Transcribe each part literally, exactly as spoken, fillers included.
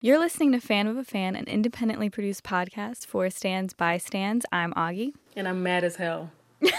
You're listening to Fan of a Fan, an independently produced podcast for Stans by Stans. I'm Augie. And I'm mad as hell.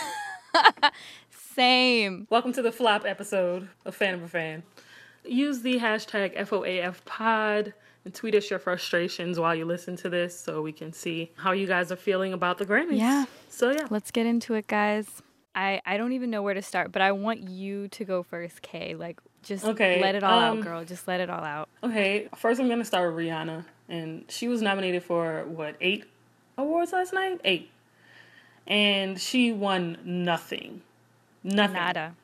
Same. Welcome to the flop episode of Fan of a Fan. Use the hashtag F O A F pod and tweet us your frustrations while you listen to this so we can see how you guys are feeling about the Grammys. Yeah. So yeah. Let's get into it, guys. I, I don't even know where to start, but I want you to go first, Kay. Like, just okay, let it all um, out, girl. Just let it all out. Okay, first I'm going to start with Rihanna. And she was nominated for, what, eight awards last night? Eight. And she won nothing. Nothing. Nada.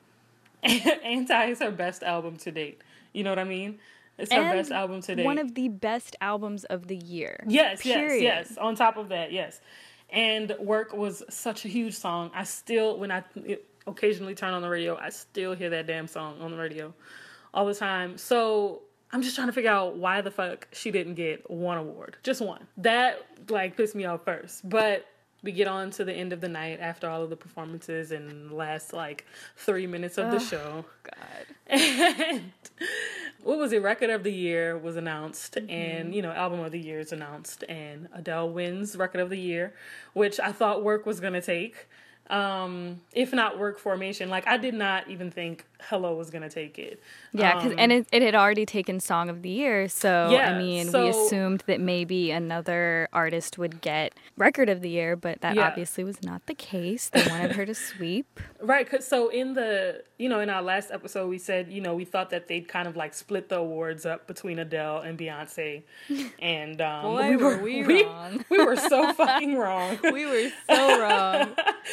Anti is her best album to date. You know what I mean? It's her and best album to date. One of the best albums of the year. Yes, Period. yes, yes. On top of that, yes. And Work was such a huge song. I still, when I occasionally turn on the radio, I still hear that damn song on the radio all the time. So I'm just trying to figure out why the fuck she didn't get one award. Just one. That, like, pissed me off first. But we get on to the end of the night after all of the performances and last, like, three minutes of the oh, show. God. And what was it? Record of the Year was announced, mm-hmm. and, you know, Album of the Year is announced, and Adele wins Record of the Year, which I thought Work was going to take. Um, if not Work Formation, like I did not even think Hello was gonna take it. Yeah, cause, um, and it, it had already taken Song of the Year, so yeah, I mean, so, we assumed that maybe another artist would get Record of the Year, but that yeah. obviously was not the case. They wanted her to sweep. Right, cause so in the you know in our last episode we said you know we thought that they'd kind of like split the awards up between Adele and Beyonce, and um, Boy, we were, were we, we wrong. we were so fucking wrong. We were so wrong.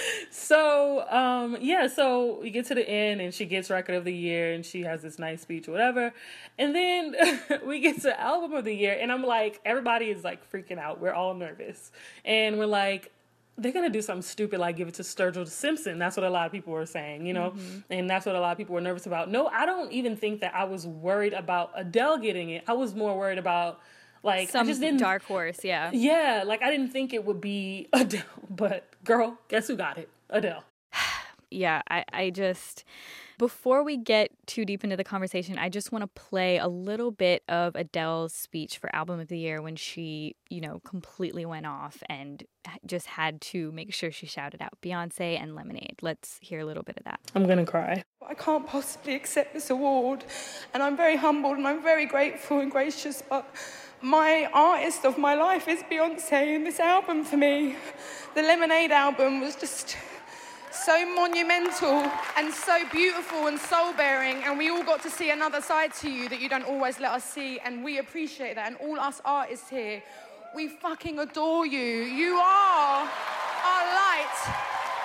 So, um, yeah, so we get to the end and she gets Record of the Year and she has this nice speech or whatever. And then we get to Album of the Year and I'm like, everybody is like freaking out. We're all nervous. And we're like, they're going to do something stupid like give it to Sturgill Simpson. That's what a lot of people were saying, you know? Mm-hmm. And that's what a lot of people were nervous about. No, I don't even think that I was worried about Adele getting it. I was more worried about Like, Some I just didn't, dark horse, yeah. Yeah, like, I didn't think it would be Adele. But, girl, guess who got it? Adele. Yeah, I, I just... Before we get too deep into the conversation, I just want to play a little bit of Adele's speech for Album of the Year when she, you know, completely went off and just had to make sure she shouted out Beyonce and Lemonade. Let's hear a little bit of that. I'm going to cry. I can't possibly accept this award, and I'm very humbled and I'm very grateful and gracious, but my artist of my life is Beyonce, and this album for me, the Lemonade album, was just so monumental and so beautiful and soul-bearing, and we all got to see another side to you that you don't always let us see, and we appreciate that. And all us artists here, we fucking adore you. You are our light.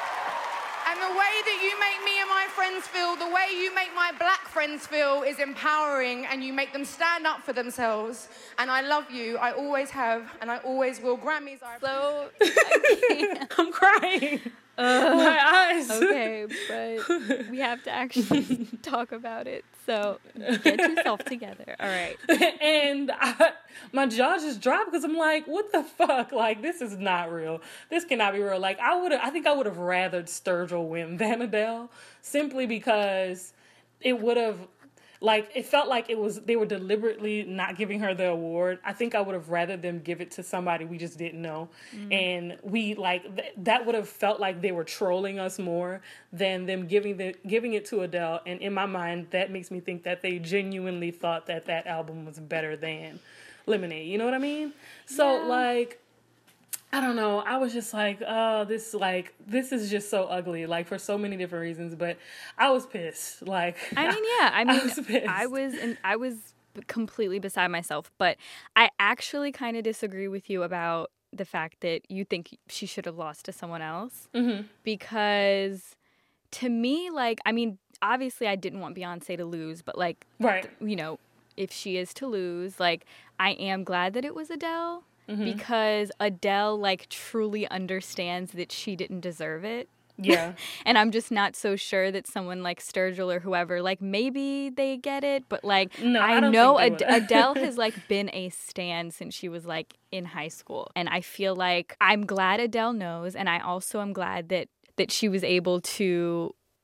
And the way that you make me and my friends feel, the way you make my black friends feel is empowering, and you make them stand up for themselves. And I love you. I always have, and I always will. Grammys are... So, I'm crying. Uh, my eyes. Okay, but we have to actually talk about it. So get yourself together. All right. And I, my jaw just dropped because I'm like, what the fuck? Like, this is not real. This cannot be real. Like, I would I think I would have rathered Sturgill win than Adele, simply because it would have, like, it felt like it was, they were deliberately not giving her the award. I think I would have rather them give it to somebody we just didn't know. Mm. And we, like, th- that would have felt like they were trolling us more than them giving the giving it to Adele. And in my mind, that makes me think that they genuinely thought that that album was better than Lemonade. You know what I mean? So, yeah. like... I don't know. I was just like, oh, this like this is just so ugly, like for so many different reasons. But I was pissed. Like, I mean, yeah, I mean, I was pissed. I was, and I was completely beside myself. But I actually kind of disagree with you about the fact that you think she should have lost to someone else, mm-hmm. because to me, like, I mean, obviously, I didn't want Beyonce to lose, but like, right, you know, if she is to lose, like, I am glad that it was Adele. Mm-hmm. Because Adele, like, truly understands that she didn't deserve it. Yeah. And I'm just not so sure that someone like Sturgill or whoever, like, maybe they get it. But, like, no, I, I don't know think Ad- Adele has, like, been a stan since she was, like, in high school. And I feel like I'm glad Adele knows. And I also am glad that, that she was able to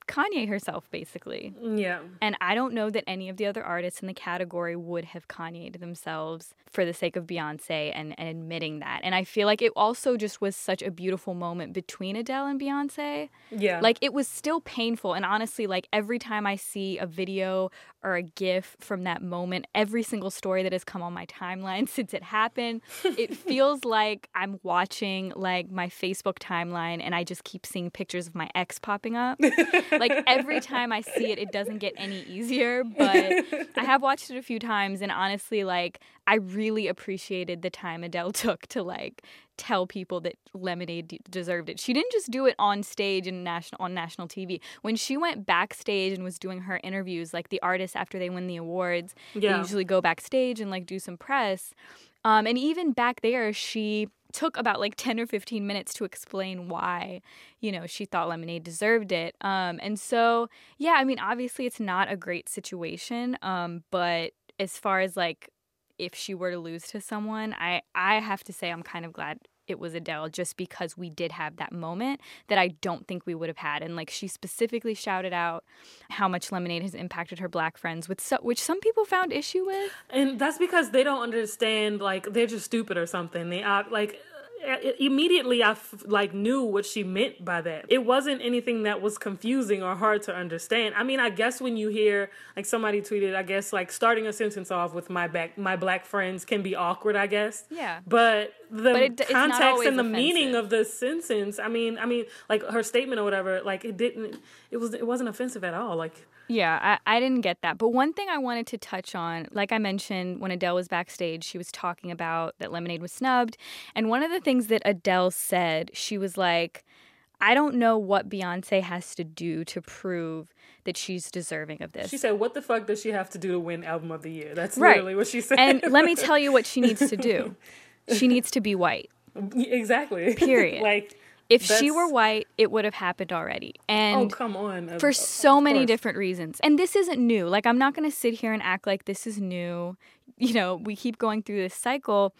Kanye herself, basically. Yeah. And I don't know that any of the other artists in the category would have Kanye'd themselves for the sake of Beyonce and, and admitting that. And I feel like it also just was such a beautiful moment between Adele and Beyonce. Yeah. Like, it was still painful. And honestly, like, every time I see a video or a GIF from that moment, every single story that has come on my timeline since it happened, it feels like I'm watching, like, my Facebook timeline and I just keep seeing pictures of my ex popping up. Like, every time I see it, it doesn't get any easier. But I have watched it a few times, and honestly, like, I really appreciated the time Adele took to, like, tell people that Lemonade d- deserved it. She didn't just do it on stage and national on national T V. When she went backstage and was doing her interviews, like the artists after they win the awards, Yeah. they usually go backstage and, like, do some press. Um, and even back there, she took about like ten or fifteen minutes to explain why, you know, she thought Lemonade deserved it. Um, and so, yeah, I mean, obviously it's not a great situation. Um, but as far as like if she were to lose to someone, I, I have to say I'm kind of glad it was Adele, just because we did have that moment that I don't think we would have had. And like, she specifically shouted out how much Lemonade has impacted her Black friends, with so, which some people found issue with. And that's because they don't understand, like, they're just stupid or something. They uh, like immediately I f- like knew what she meant by that. It wasn't anything that was confusing or hard to understand. I mean, I guess when you hear, like, somebody tweeted, I guess, like, starting a sentence off with my back, my Black friends can be awkward, I guess. Yeah. But the But it- it's not context always and the offensive. meaning of the sentence, I mean, I mean, like, her statement or whatever, like, it didn't, it was, it wasn't offensive at all. Like, Yeah, I, I didn't get that. But one thing I wanted to touch on, like I mentioned, when Adele was backstage, she was talking about that Lemonade was snubbed. And one of the things that Adele said, she was like, I don't know what Beyonce has to do to prove that she's deserving of this. she said, what the fuck does she have to do to win Album of the Year? That's Right. literally what she said. And let me tell you what she needs to do. She needs to be white. Exactly. Period. Like, If she that's- were white, it would have happened already. And oh, come on. for Of- so of many course. different reasons. And this isn't new. Like, I'm not going to sit here and act like this is new. You know, we keep going through this cycle.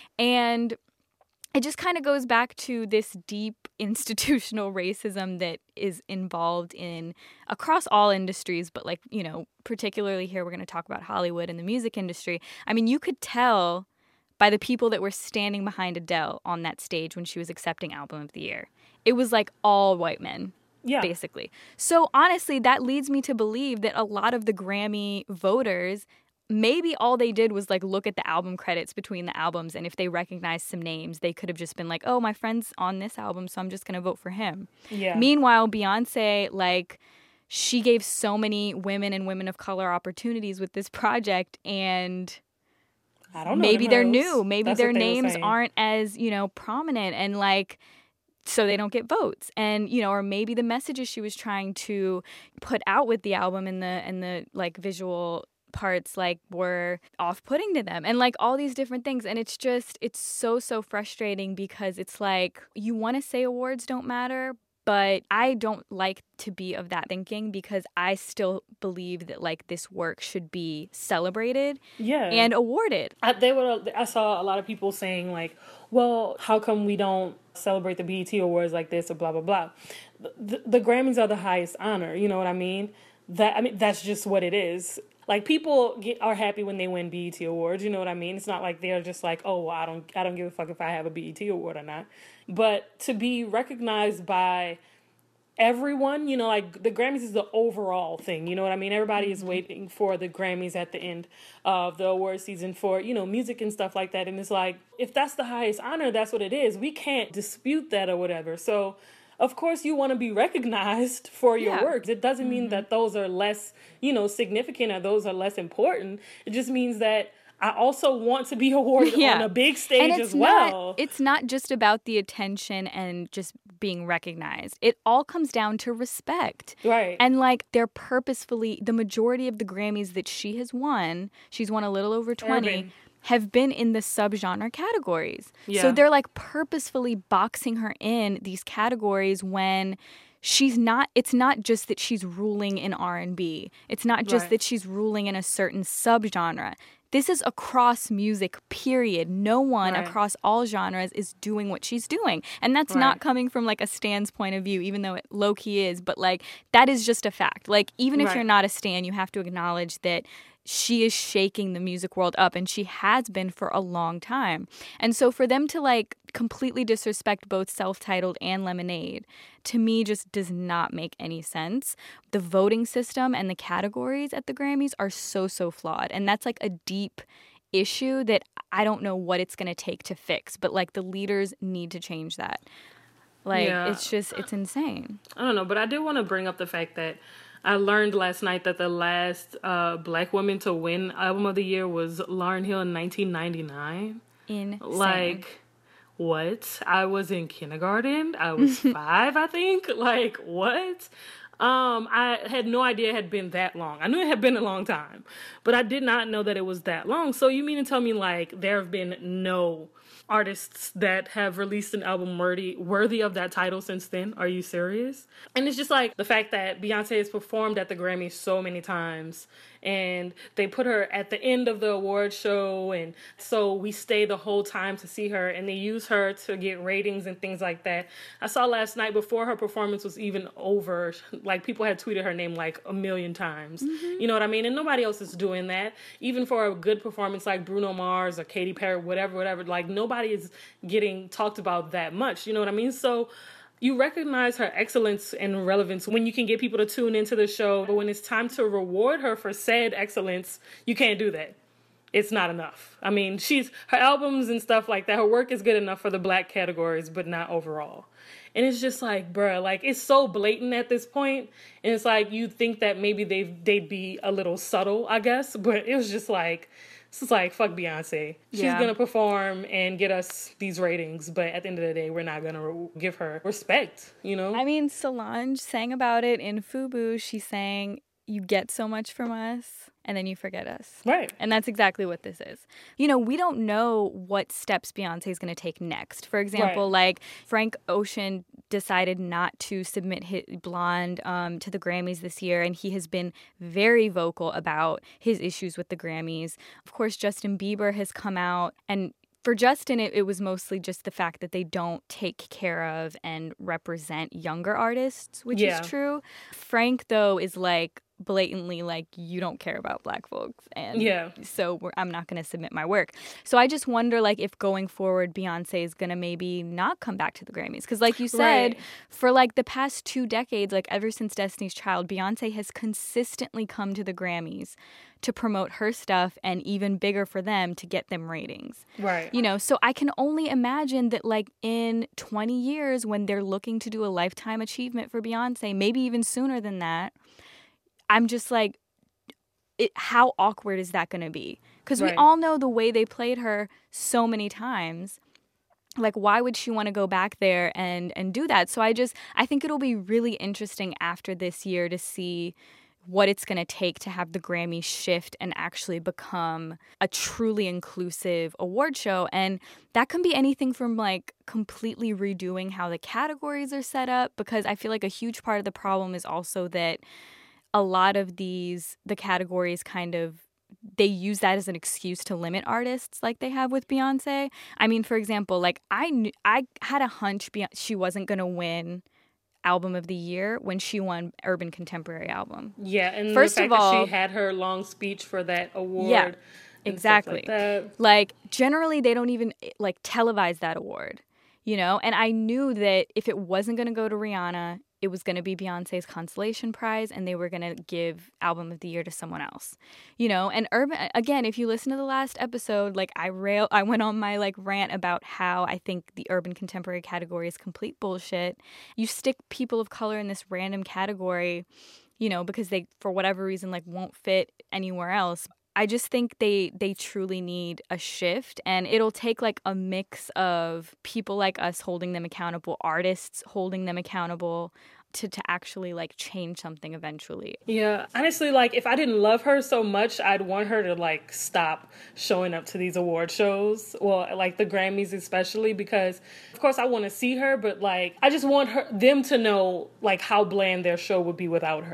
And it just kind of goes back to this deep institutional racism that is involved in across all industries, but, like, you know, particularly here we're going to talk about Hollywood and the music industry. I mean, you could tell by the people that were standing behind Adele on that stage when she was accepting Album of the Year. It was like all white men. Yeah. Basically. So honestly, that leads me to believe that a lot of the Grammy voters, maybe all they did was like look at the album credits between the albums, and if they recognized some names, they could have just been like, oh, my friend's on this album, so I'm just going to vote for him. Yeah. Meanwhile, Beyonce, like, she gave so many women and women of color opportunities with this project, and I don't know. maybe them they're hoes. new. Maybe That's their what they were names saying. aren't as, you know, prominent, and like, so they don't get votes. And, you know, or maybe the messages she was trying to put out with the album and the and the like visual parts like were off-putting to them, and like all these different things. And it's just, it's so so frustrating, because it's like, you want to say awards don't matter, but I don't like to be of that thinking, because I still believe that like this work should be celebrated Yeah. and awarded. I, they were. I saw a lot of people saying like, "Well, how come we don't celebrate the B E T Awards like this?" or blah blah blah. The, the Grammys are the highest honor. You know what I mean? That I mean that's just what it is. Like, people get, are happy when they win B E T Awards. You know what I mean? It's not like they're just like, "Oh, well, I don't, I don't give a fuck if I have a B E T Award or not." But to be recognized by everyone, you know, like the Grammys is the overall thing, you know what I mean? Everybody is waiting for the Grammys at the end of the award season for, you know, music and stuff like that. And it's like, if that's the highest honor, that's what it is. We can't dispute that or whatever. So, of course, you want to be recognized for your Yeah. work. It doesn't mean that those are less, you know, significant or those are less important. It just means that I also want to be awarded Yeah. on a big stage And it's as well. not, it's not just about the attention and just being recognized. It all comes down to respect. Right. And like, they're purposefully, the majority of the Grammys that she has won, she's won a little over twenty, Urban. have been in the subgenre categories. Yeah. So they're like purposefully boxing her in these categories when she's not, it's not just that she's ruling in R and B. It's not just Right. that she's ruling in a certain subgenre. this is across music, period. No one Right. across all genres is doing what she's doing. And that's Right. not coming from like a Stan's point of view, even though it low key is. But like, that is just a fact. Like, even if Right. you're not a Stan, you have to acknowledge that she is shaking the music world up, and she has been for a long time. And so for them to like completely disrespect both Self-Titled and Lemonade, to me just does not make any sense. The voting system and the categories at the Grammys are so, so flawed. And that's like a deep issue that I don't know what it's going to take to fix. But like, the leaders need to change that. Like, Yeah. it's just, it's insane. I don't know, but I did want to bring up the fact that I learned last night that the last uh, black woman to win Album of the Year was Lauryn Hill in nineteen ninety-nine. Insane. Like, what? I was in kindergarten. I was five, I think. Like, what? Um, I had no idea it had been that long. I knew it had been a long time, but I did not know that it was that long. So you mean to tell me, like, there have been no artists that have released an album worthy worthy of that title since then? Are you serious? And it's just like the fact that Beyonce has performed at the Grammys so many times, and they put her at the end of the award show, and so we stay the whole time to see her, and they use her to get ratings and things like that. I saw last night, before her performance was even over, like, people had tweeted her name like a million times. Mm-hmm. You know what I mean? And nobody else is doing that. Even for a good performance like Bruno Mars or Katy Perry, whatever, whatever, like, nobody is getting talked about that much. You know what I mean? So you recognize her excellence and relevance when you can get people to tune into the show, but when it's time to reward her for said excellence, you can't do that. It's not enough. I mean, she's her albums and stuff like that, her work is good enough for the black categories, but not overall. And it's just like, bruh, like, it's so blatant at this point, and it's like, you think that maybe they'd, they'd be a little subtle, I guess, but it was just like, it's like, fuck Beyonce. She's Yeah. going to perform and get us these ratings, but at the end of the day, we're not going to re- give her respect, you know? I mean, Solange sang about it in FUBU. She sang, "You get so much from us, and then you forget us." Right. And that's exactly what this is. You know, we don't know what steps Beyonce is going to take next. For example, Right. like Frank Ocean decided not to submit his Blonde um, to the Grammys this year, and he has been very vocal about his issues with the Grammys. Of course, Justin Bieber has come out, and for Justin, it, it was mostly just the fact that they don't take care of and represent younger artists, which Yeah. is true. Frank, though, is like blatantly like, you don't care about black folks, and Yeah. so we're, I'm not going to submit my work. So I just wonder, like, if going forward Beyonce is going to maybe not come back to the Grammys, because like you said, Right. for like the past two decades, like ever since Destiny's Child, Beyonce has consistently come to the Grammys to promote her stuff, and even bigger for them, to get them ratings. Right. You know, so I can only imagine that like in twenty years, when they're looking to do a lifetime achievement for Beyonce, maybe even sooner than that, I'm just like, it, how awkward is that going to be? Because we Right. all know the way they played her so many times. Like, why would she want to go back there and, and do that? So I just, I think it'll be really interesting after this year to see what it's going to take to have the Grammys shift and actually become a truly inclusive award show. And that can be anything from like completely redoing how the categories are set up, because I feel like a huge part of the problem is also that a lot of these, the categories kind of, they use that as an excuse to limit artists like they have with Beyonce. I mean, for example, like I knew, I had a hunch Beyonce, she wasn't going to win Album of the Year when she won Urban Contemporary Album. Yeah, and First the fact of all- that she had her long speech for that award. Yeah, and stuff exactly. Like that. Like, generally, they don't even like televise that award, you know? And I knew that if it wasn't going to go to Rihanna, it was going to be Beyonce's consolation prize, and they were going to give Album of the Year to someone else, you know? And Urban, again, if you listen to the last episode, like I rail, I went on my like rant about how I think the Urban Contemporary category is complete bullshit. You stick people of color in this random category, you know, because they, for whatever reason, like won't fit anywhere else. I just think they they truly need a shift, and it'll take like a mix of people like us holding them accountable, artists holding them accountable, to, to actually like change something eventually. Yeah, honestly, like if I didn't love her so much, I'd want her to like stop showing up to these award shows. Well, like the Grammys especially, because of course I want to see her, but like I just want her them to know like how bland their show would be without her.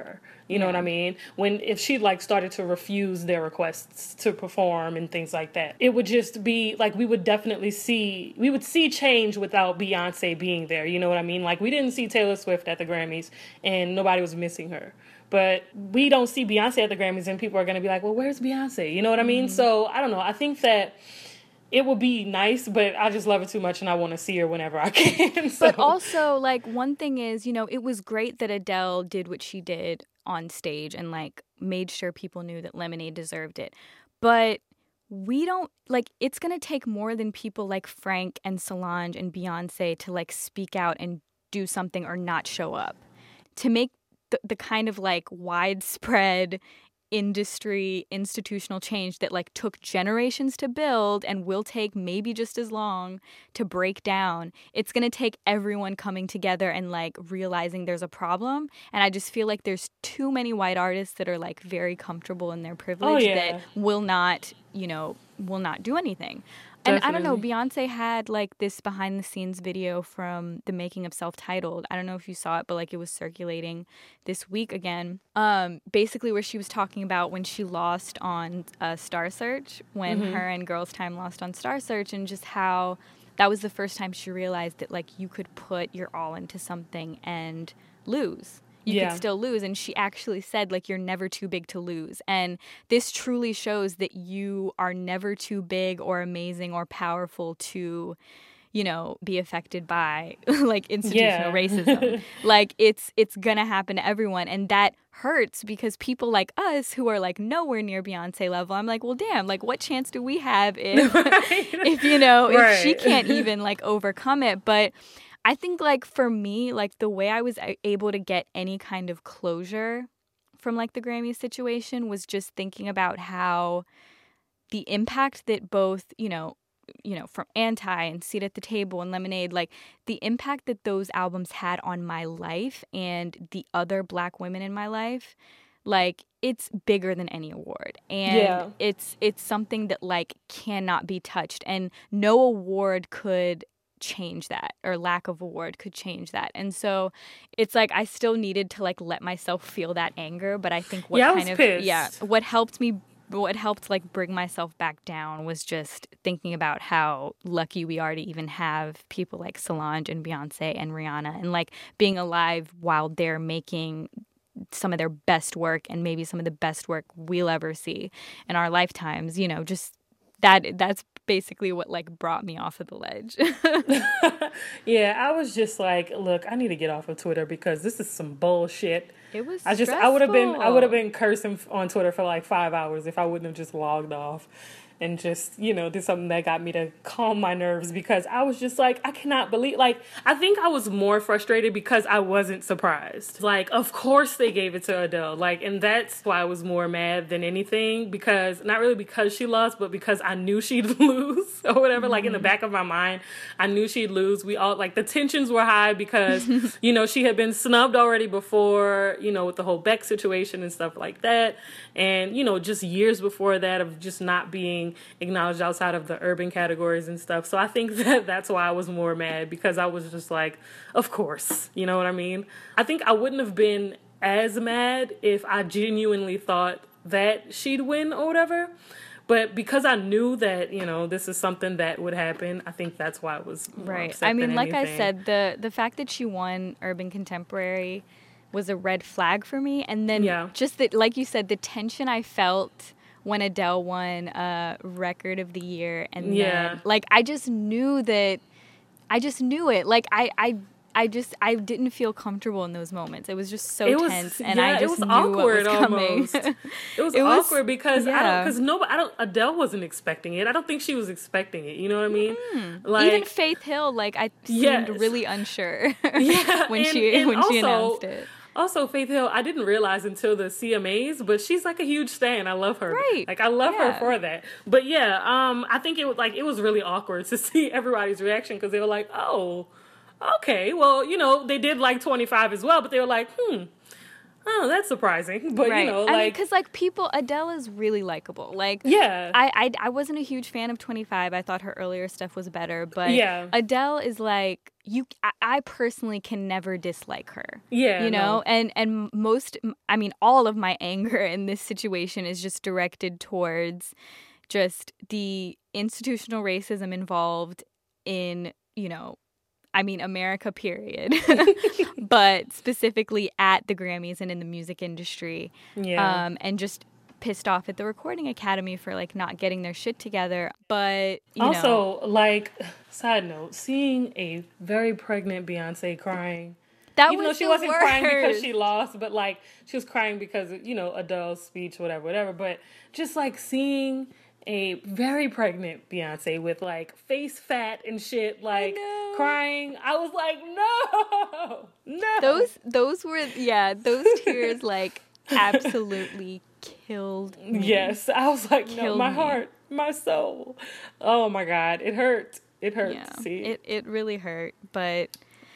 You know what I mean? When if she like started to refuse their requests to perform and things like that, it would just be like we would definitely see we would see change without Beyonce being there. You know what I mean? Like we didn't see Taylor Swift at the Grammys and nobody was missing her. But we don't see Beyonce at the Grammys and people are going to be like, well, where's Beyonce? You know what I mean? Mm-hmm. So I don't know. I think that it would be nice, but I just love her too much and I want to see her whenever I can. So. But also, like, one thing is, you know, it was great that Adele did what she did on stage and, like, made sure people knew that Lemonade deserved it. But we don't, like, it's going to take more than people like Frank and Solange and Beyonce to, like, speak out and do something or not show up. To make the, the kind of, like, widespread industry institutional change that like took generations to build and will take maybe just as long to break down. It's going to take everyone coming together and like realizing there's a problem. And I just feel like there's too many white artists that are like very comfortable in their privilege oh, yeah. that will not, you know, will not do anything. And Definitely. I don't know, Beyonce had like this behind the scenes video from the making of Self-Titled. I don't know if you saw it, but like it was circulating this week again. Um, basically where she was talking about when she lost on uh, Star Search, when mm-hmm. her and Girls Time lost on Star Search, and just how that was the first time she realized that like you could put your all into something and lose. You yeah. could still lose. And she actually said, like, you're never too big to lose. And this truly shows that you are never too big or amazing or powerful to, you know, be affected by, like, institutional yeah. racism. Like, it's it's going to happen to everyone. And that hurts because people like us who are, like, nowhere near Beyonce level, I'm like, well, damn, like, what chance do we have if, if you know, right. if she can't even, like, overcome it? But I think, like, for me, like, the way I was able to get any kind of closure from, like, the Grammy situation was just thinking about how the impact that both, you know, you know, from Anti and Seat at the Table and Lemonade, like, the impact that those albums had on my life and the other Black women in my life, like, it's bigger than any award. And yeah. it's it's something that, like, cannot be touched. And no award could change that, or lack of award could change that. And so it's like I still needed to like let myself feel that anger, but I think what yeah, kind I was of pissed. yeah what helped me what helped like bring myself back down was just thinking about how lucky we are to even have people like Solange and Beyonce and Rihanna, and like being alive while they're making some of their best work and maybe some of the best work we'll ever see in our lifetimes. You know, just that that's basically what like brought me off of the ledge. Yeah, I was just like, look, I need to get off of Twitter because this is some bullshit. It was I just stressful. I would have been I would have been cursing on Twitter for like five hours if I wouldn't have just logged off and just, you know, did something that got me to calm my nerves, because I was just like, I cannot believe, like, I think I was more frustrated because I wasn't surprised. Like, of course they gave it to Adele. Like, and that's why I was more mad than anything, because, not really because she lost, but because I knew she'd lose or whatever. Mm-hmm. Like, in the back of my mind, I knew she'd lose. We all, like, the tensions were high because, you know, she had been snubbed already before, you know, with the whole Beck situation and stuff like that. And, you know, just years before that of just not being acknowledged outside of the urban categories and stuff. So I think that that's why I was more mad, because I was just like, of course, you know what I mean? I think I wouldn't have been as mad if I genuinely thought that she'd win or whatever. But because I knew that, you know, this is something that would happen, I think that's why I was more right. upset I mean, than like anything. I said, the the fact that she won Urban Contemporary was a red flag for me. And then yeah. just that, like you said, the tension I felt when Adele won uh, Record of the Year. And yeah. then, like, I just knew that, I just knew it. Like, I, I, I just, I didn't feel comfortable in those moments. It was just so it was, tense. And yeah, I just it was knew awkward what was coming. Almost. It was it was, awkward because yeah. I don't, because nobody, I don't, Adele wasn't expecting it. I don't think she was expecting it. You know what I mean? Mm-hmm. Like, even Faith Hill, like, I seemed yes. really unsure yeah, when and, she, and when also, she announced it. Also, Faith Hill, I didn't realize until the C M As, but she's like a huge stan. I love her. Right. Like, I love yeah. her for that. But yeah, um, I think it was like, it was really awkward to see everybody's reaction, because they were like, oh, okay, well, you know, they did like twenty-five as well, but they were like, hmm, oh, that's surprising. But, right. you know, I mean, like... because, like, people... Adele is really likable. Like, yeah. I, I, I wasn't a huge fan of twenty-five. I thought her earlier stuff was better. But yeah. Adele is, like... you. I, I personally can never dislike her. Yeah, You know? no. And, and most... I mean, all of my anger in this situation is just directed towards just the institutional racism involved in, you know... I mean, America, period. But specifically at the Grammys and in the music industry. Yeah. Um, and just pissed off at the Recording Academy for, like, not getting their shit together. But, you also, know. like, side note, seeing a very pregnant Beyonce crying. That Even was though she the wasn't worst. crying because she lost, but, like, she was crying because, you know, Adele's speech, whatever, whatever. But just, like, seeing a very pregnant Beyonce with, like, face fat and shit, like, I crying. I was like, no, no. Those, those were, yeah, those tears, like, absolutely killed me. Yes. I was like, no, Killed my me. heart, my soul. Oh, my God. It hurt. It hurt Yeah, to see. it, it really hurt. But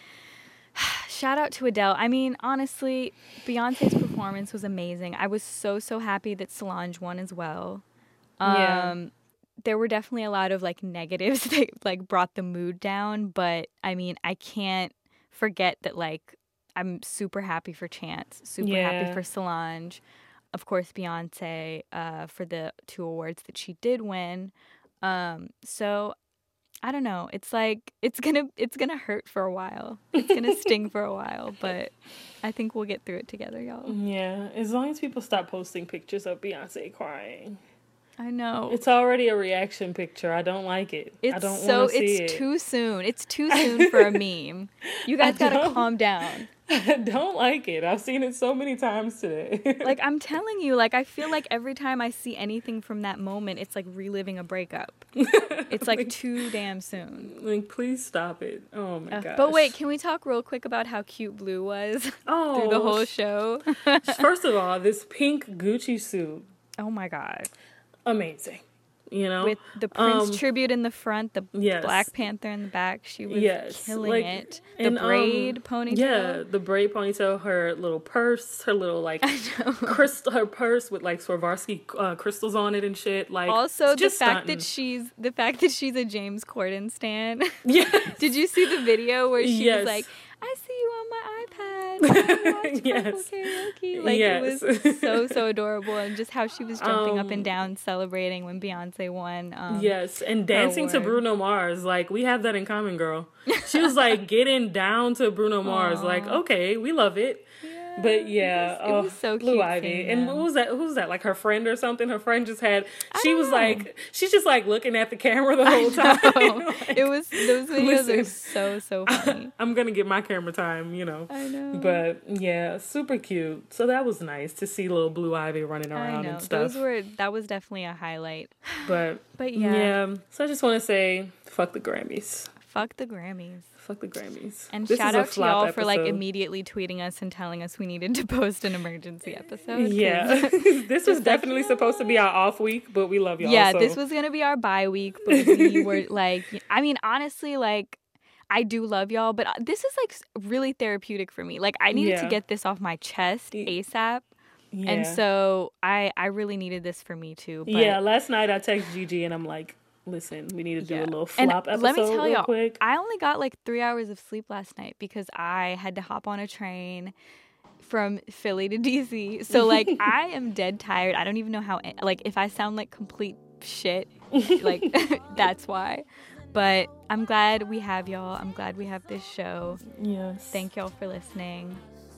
shout out to Adele. I mean, honestly, Beyonce's performance was amazing. I was so, so happy that Solange won as well. Um, Yeah. There were definitely a lot of, like, negatives that, like, brought the mood down. But, I mean, I can't forget that, like, I'm super happy for Chance. Super Yeah. happy for Solange. Of course, Beyonce uh, for the two awards that she did win. Um, so, I don't know. It's like, it's gonna, it's gonna hurt for a while. It's gonna sting for a while. But I think we'll get through it together, y'all. Yeah, as long as people stop posting pictures of Beyonce crying. I know. It's already a reaction picture. I don't like it. It's I don't so want to see it's it. too soon. It's too soon for a meme. You guys I gotta don't- calm down. I don't like it. I've seen it so many times today. Like, I'm telling you, like, I feel like every time I see anything from that moment, it's like reliving a breakup. It's like too damn soon. Like, please stop it. Oh my Uh, gosh. but wait, can we talk real quick about how cute Blue was oh, through the whole show? First of all, this pink Gucci suit, Oh my god. amazing. You know, With the Prince Um, tribute in the front, the yes. Black Panther in the back, she was yes, killing like, it. The and, um, braid ponytail. Yeah, the braid ponytail, her little purse, her little like crystal, her purse with like Swarovski uh, crystals on it and shit. Like, Also, the just fact stunting. that she's the fact that she's a James Corden stan. Yeah. Did you see the video where she Yes. was like, "I see you on my iPad. I watch Yes. Purple karaoke." Like, Yes. it was so so adorable, and just how she was jumping up Um, and down celebrating when Beyonce won. Um, Yes, and dancing to award. Bruno Mars. Like, we have that in common, girl. She was like getting down to Bruno Mars. Like, okay, we love it. But yeah, it was, it oh, was so Blue cute. Ivy. seeing And them. who was that? Who was that? Like her friend or something? Her friend just had. I She don't was know. like, she's just like looking at the camera the whole time. Like, it was those videos listen. are so so funny. I'm gonna get my camera time, you know. I know. But yeah, super cute. So that was nice to see little Blue Ivy running I around know and stuff. those were that was definitely a highlight. But But yeah, yeah. So I just want to say, fuck the Grammys. fuck the Grammys. Fuck the Grammys. And This shout is a out to flop y'all for like episode. immediately tweeting us and telling us we needed to post an emergency episode. 'cause- Yeah, this was definitely supposed to be our off week, but we love y'all. yeah, so. this was gonna be our bye week, but we were like, I mean, honestly, like, I do love y'all, but this is like really therapeutic for me. Like, I needed to Yeah. get this off my chest Y- ASAP, yeah. and so I I really needed this for me too. But yeah. Last night I texted Gigi and I'm like, listen, we need to do Yeah. a little And flop episode let me tell real y'all, quick. I only got like three hours of sleep last night because I had to hop on a train from Philly to D C. So like I am dead tired. I don't even know how, like, if I sound like complete shit, like that's why. But I'm glad we have y'all. I'm glad we have this show. Yes. Thank y'all for listening.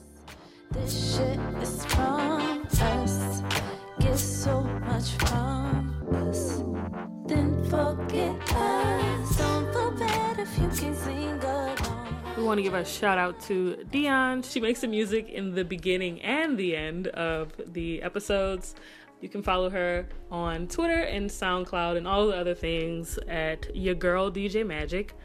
This shit is from us. Get so much from us. Then forget us. Don't feel bad if you can sing along. We want to give a shout out to Dion. She makes the music in the beginning and the end of the episodes. You can follow her on Twitter and SoundCloud and all the other things at your girl D J Magic.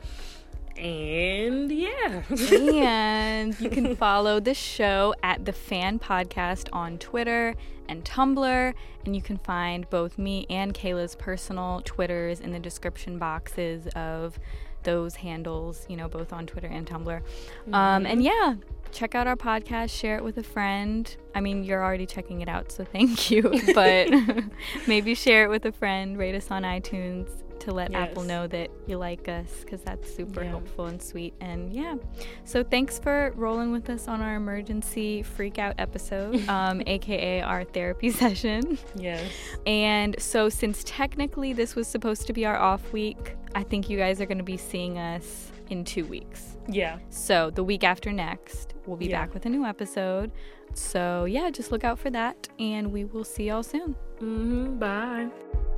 And yeah. And you can follow the show at The Fan Podcast on Twitter and Tumblr. And you can find both me and Kayla's personal Twitters in the description boxes of those handles, you know, both on Twitter and Tumblr. Mm-hmm. Um, and yeah, check out our podcast, share it with a friend. I mean, you're already checking it out, so thank you. But maybe share it with a friend, rate us on iTunes to let Yes. Apple know that you like us, because that's super Yeah. helpful and sweet. And yeah, so thanks for rolling with us on our emergency freak out episode, um, aka our therapy session. Yes. And so since technically this was supposed to be our off week, I think you guys are going to be seeing us in two weeks. Yeah. So the week after next, we'll be Yeah. back with a new episode. So yeah, just look out for that, and we will see y'all soon. Mm-hmm. Bye.